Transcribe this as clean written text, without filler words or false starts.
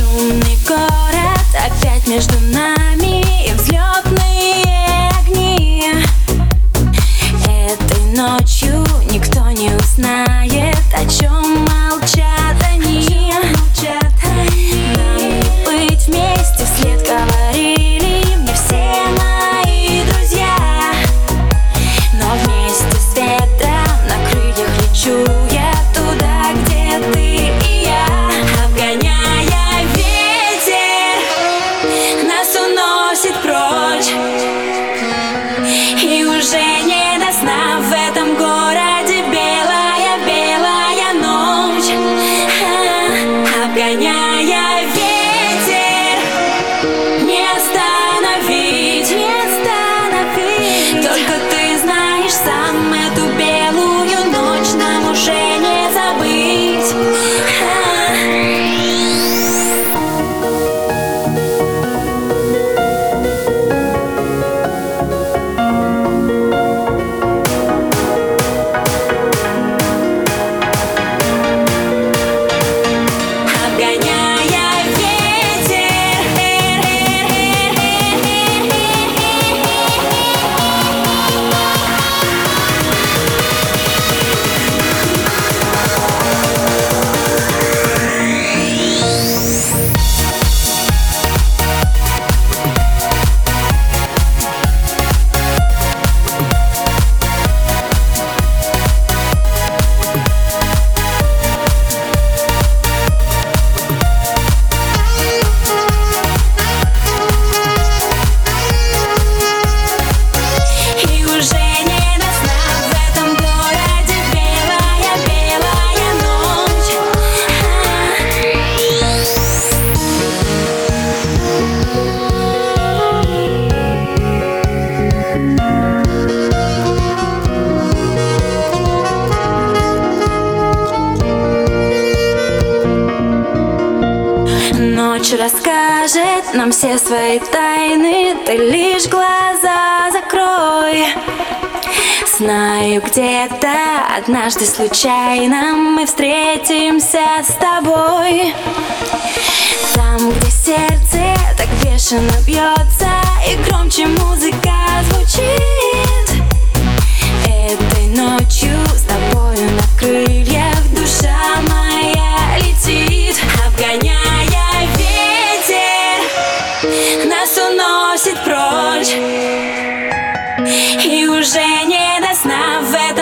Шумный город, опять между нами и взлетные огни. Этой ночью никто не узнает, о чем молчат они. Нам не быть вместе, вслед говорили мне все мои друзья. Но вместе с ветром на крыльях лечу я туда, где ты и я. Обгоняя ветер, нас уносит прочь, и уже не до сна в этом городе белая, белая ночь. Обгоняя ветер, не остановить, не остановить. Только ты знаешь сам, эту белую ночь нам уже не забыть. Ночь расскажет нам все свои тайны, ты лишь глаза закрой. Знаю, где-то однажды случайно мы встретимся с тобой. Там, где сердце так бешено бьется и громче музыка звучит. Этой ночью с тобою на крыльях душа моя летит. Обгоняя ветер, нас уносит прочь, и уже не до сна в этом